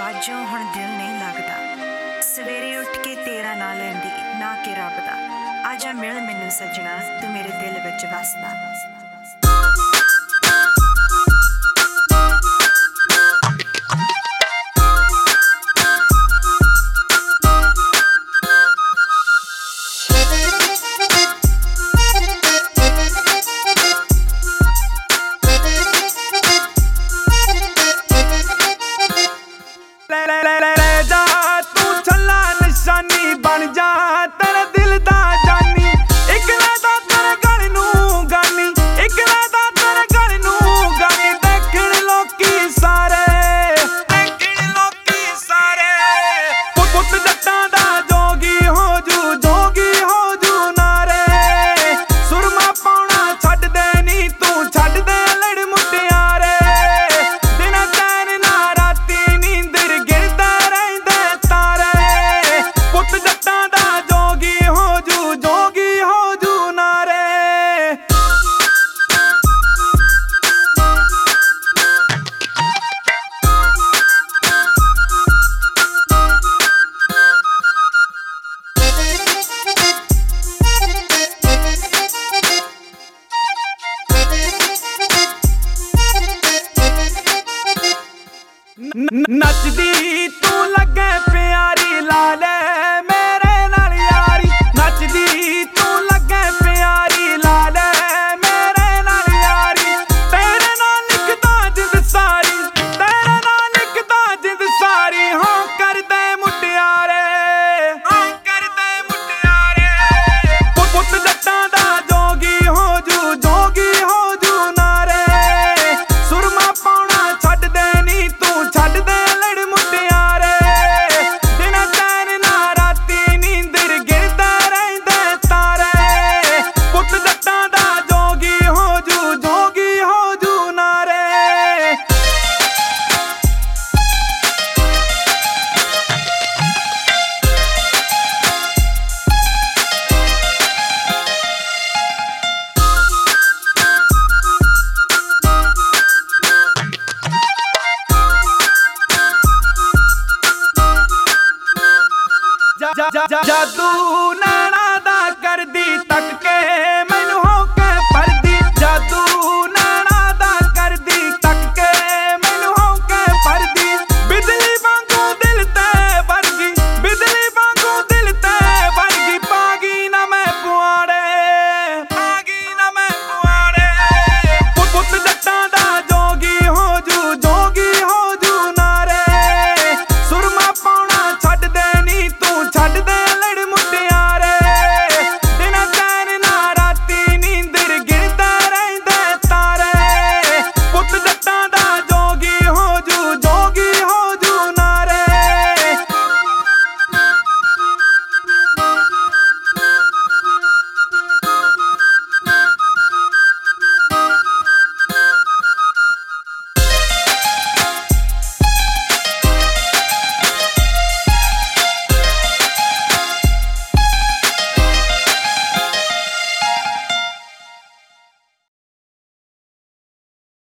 अजों हुण दिल नहीं लगदा, सवेरे उठ के तेरा ना लैंदी ना कि रब दा। आजा मिल मैनू सजना, तू मेरे दिल विच वसदा। बन जा तेरे दिल दा जानी, एक लादा तेरे गल नूं गानी, एक लादा तेरे गल नूं गानी। देखण लोकी सारे, देखण लोकी सारे, पुत जट्टां दा जोगी हो जू नारे। सुरमा पाउणा छड्ड दे नी तू, छड्ड दे लड़ मुटियारे। दिन चैन ना राती नींदर गिरदे रहिंदे तारे। पुत जट्टां दा जोगी हो जू नारे। नचदी तू लगे प्यारी ला ले मेरे नाल यारी। नचदी तू लगे प्यारी ला ले मेरे नाल यारी। तेरे नाल लिखदा जिंद सारी, तेरे नाल लिखदा जिंद सारी। हाँ कर दे मुटियारे, हाँ कर दे मुटियारे। पुत जट्टां दा जोगी हो जू नारे। सुरमा पाउणा छड्ड दे नी तू, छड्ड दे लड़ मुटियारे। दिन चैन ना राती नींदर गिरदे रहिंदे तारे। पुत जट्टां दा जोगी हो जू नारे। जादू नैना दा करदी तक के